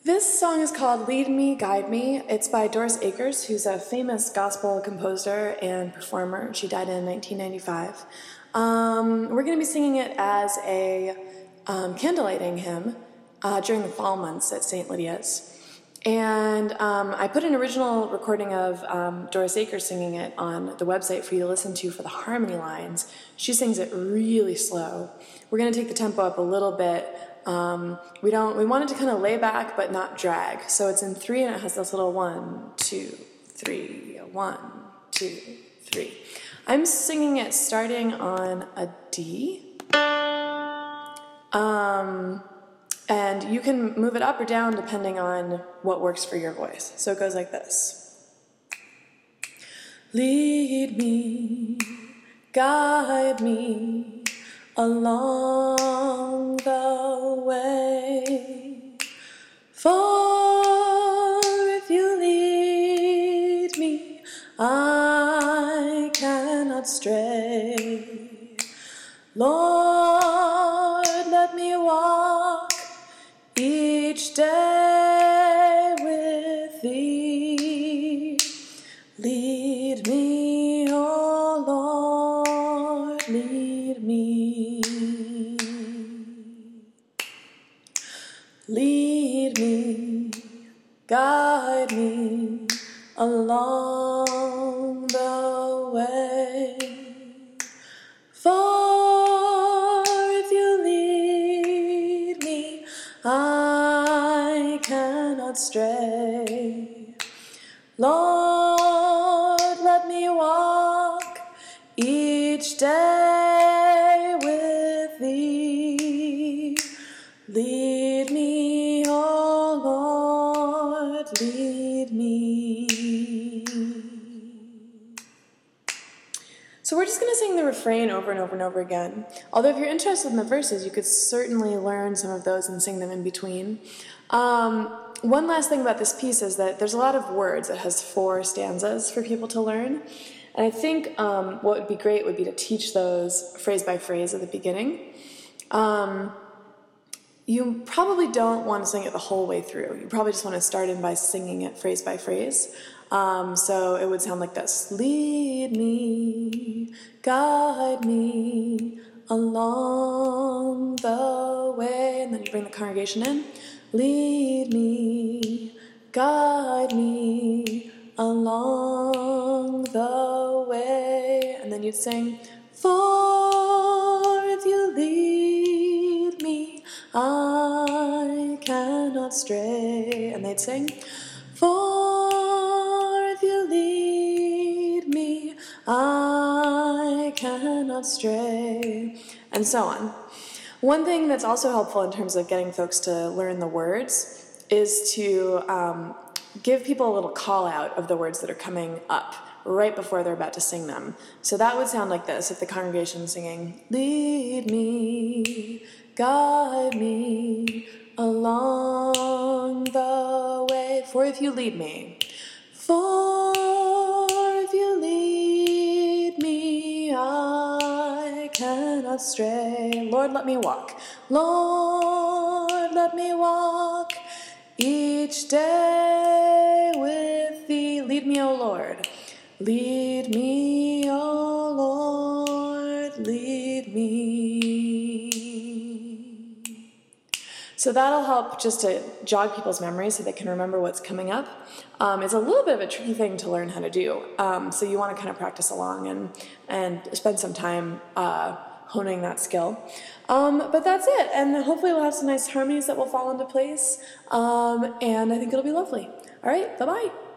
This song is called Lead Me, Guide Me. It's by Doris Akers, who's a famous gospel composer and performer. She died in 1995. We're going to be singing it as a candlelighting hymn during the fall months at St. Lydia's. And I put an original recording of Doris Akers singing it on the website for you to listen to for the harmony lines. She sings it really slow. We're going to take the tempo up a little bit. We wanted to kind of lay back but not drag. So it's in 3 and it has this little 1, 2, 3, 1, 2, 3. I'm singing it starting on a D. And you can move it up or down depending on what works for your voice. So it goes like this. Lead me, guide me along the way. For if you lead me, I cannot stray. Lord, let me walk each day with thee. Lead me, O Lord, lead me. Lead me, guide me along the way. For if you lead me, I cannot stray. Lord, let me walk each day with thee. Lead me, O Lord, lead me. So we're just going to sing the refrain over and over and over again. Although if you're interested in the verses, you could certainly learn some of those and sing them in between. One last thing about this piece is that there's a lot of words. It has 4 stanzas for people to learn. And I think what would be great would be to teach those phrase by phrase at the beginning. You probably don't want to sing it the whole way through. You probably just want to start in by singing it phrase by phrase. So it would sound like this. Lead me, guide me along the way. And then you bring the congregation in. Lead me, guide me along the way. And then you'd sing, for if you lead me, I cannot stray. And they'd sing, for if you lead me, I cannot stray. And so on. One thing that's also helpful in terms of getting folks to learn the words is to give people a little call out of the words that are coming up right before they're about to sing them. So that would sound like this if the congregation's singing, lead me, guide me along the way. For if you lead me. For if you lead me, I cannot stray. Lord, let me walk. Lord, let me walk each day with thee. Lead me, O Lord. Lead me, O Lord, lead me. So that'll help just to jog people's memories so they can remember what's coming up. It's a little bit of a tricky thing to learn how to do. So you want to kind of practice along and spend some time honing that skill. But that's it. And hopefully we'll have some nice harmonies that will fall into place. And I think it'll be lovely. All right, bye-bye.